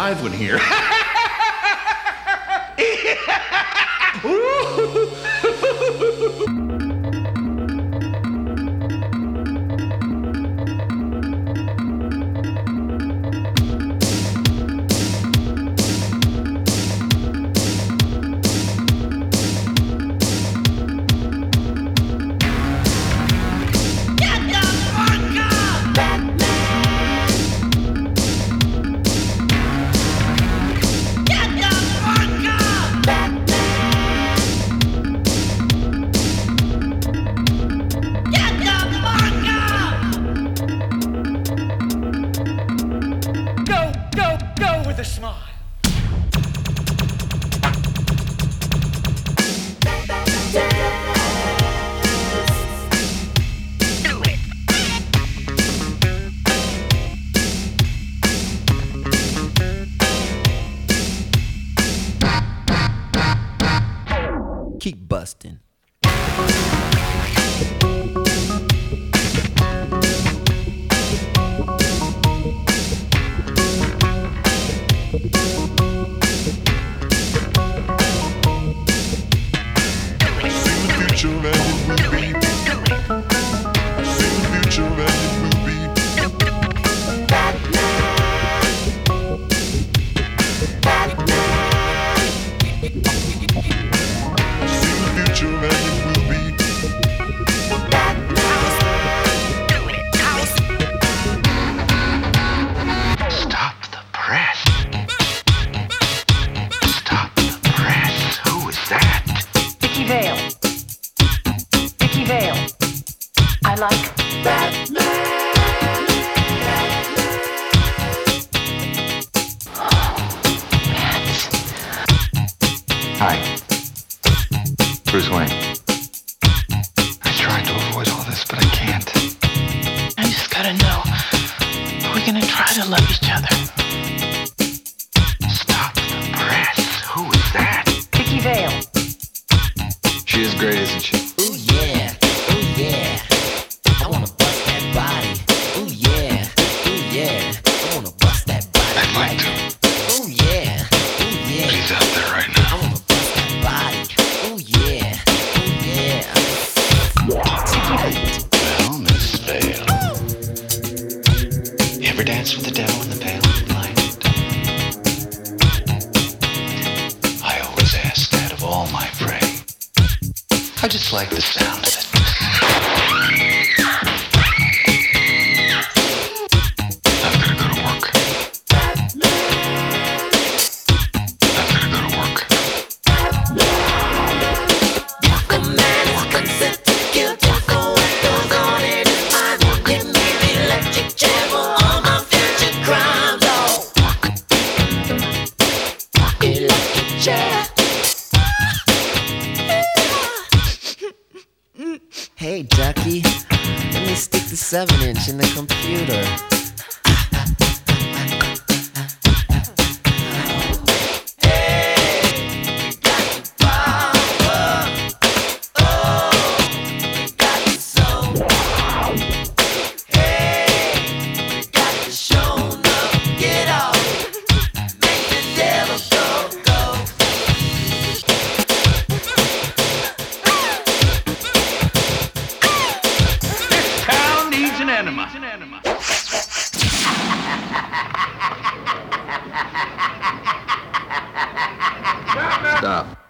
live one here. A smile. Keep busting. Vicky Vale. I like Batman. Hi. Bruce Wayne. I tried to avoid all this, but I can't. I just gotta know, are we gonna try to love each other? Stop the press. Who is that? Vicky Vale. She is great, isn't she? Ooh yeah, ooh yeah. I wanna bust that body. Ooh yeah, I wanna bust that body. I'd like to. Ooh yeah, But he's out there right I now. wanna bust that body. Ooh yeah. Well, Miss Vale. You ever danced with the devil in the pale moonlight? I always ask that of all my prey. I just like the sound of it. I've gotta go to work. I've gotta go to work. Hey, Ducky, let me stick the 7-inch in the computer. Stop.